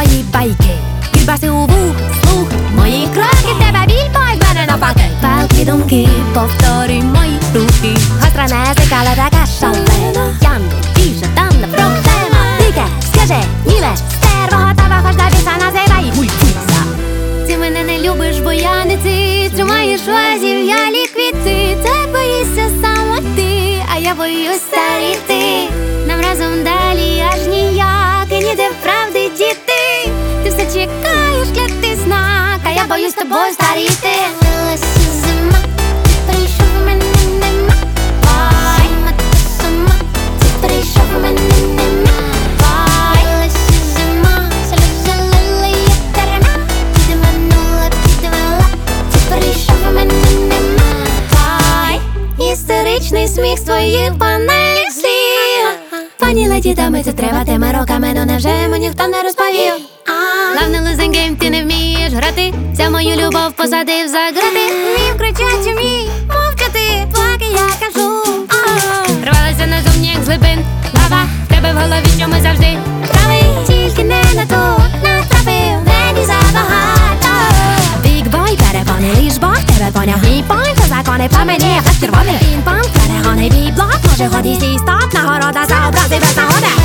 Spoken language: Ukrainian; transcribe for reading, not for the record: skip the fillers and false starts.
твої байки, кільбаси у вух, слух, мої кроки, тебе біль, бой, в мене навпаки. Палки думки, повторюй мої рухи. Гостра не зикала, така шалена. Янди, більше там не проблема. Дике, скажи, німе, стерво, готова, хоч до біса, називай гульфуйся. Ти мене не любиш, бо я не ти. Тримаєш вазів, я ліквіти. Ти боїшся саме ти, а я боюсь старіти. Нам разом далі аж ніяк, і ніде правди діти. Ти все чекаєш, клятий знак, а я боюсь тобою старіти. Лилася зима, ти прийшов, у мене нема. Сама та сама, ти прийшов, у мене нема. Лилася зима, сльози лили, як дарма. Підманула, підвела, ти прийшов, у мене нема. Істеричний сміх з твоїх банальних слів. Пані леді, дами, це треба тими роками, но невже йому ніхто не розповів? Главний losing game, ти не вмієш грати. Ця мою любов посадив за грати. Вмів кричати, вмій мовчати, поки я кажу. Рвалася назовні, як з глибин лава. В тебе в голові, що ми завжди праві. Тільки не на то натрапив, мені забагато. Big boy, перепони, лиш Бог тебе поняв. Мій пойнт, це закони по мені, флеш червоний. Пінг-понг, перегони, бій-блок, може ході сій стоп. Нагорода за образи без нагоди.